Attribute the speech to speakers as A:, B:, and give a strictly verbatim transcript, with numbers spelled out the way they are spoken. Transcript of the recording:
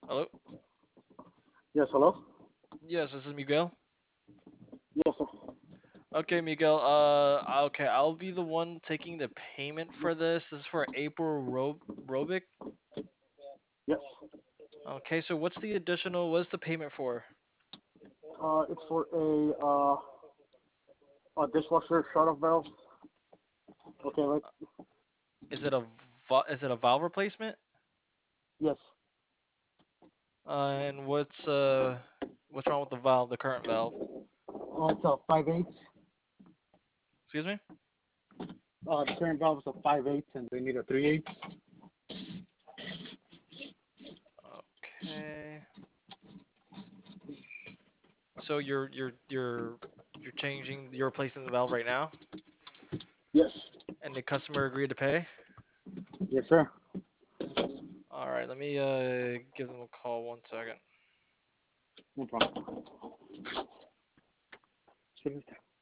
A: Hello?
B: Yes, hello?
A: Yes, this is Miguel.
B: Yes, sir.
A: Okay, Miguel. Uh, okay, I'll be the one taking the payment for this. This is for April Ro Robic.
B: Yes.
A: Okay, so what's the additional? What's the payment for?
B: Uh, it's for a, uh, a dishwasher shut-off valve. Okay, right?
A: Is it a val- is it a valve replacement?
B: Yes.
A: Uh, and what's uh what's wrong with the valve, the current valve?
B: Uh, it's a five eight.
A: Excuse me?
B: Uh, the current valve is a five eight, and they need a three eight.
A: Okay. So you're you're you're you're changing, you're replacing the valve right now,
B: Yes.
A: and the customer agreed to pay?
B: Yes, sir.
A: All right, let me uh give them a call one second.
B: No problem.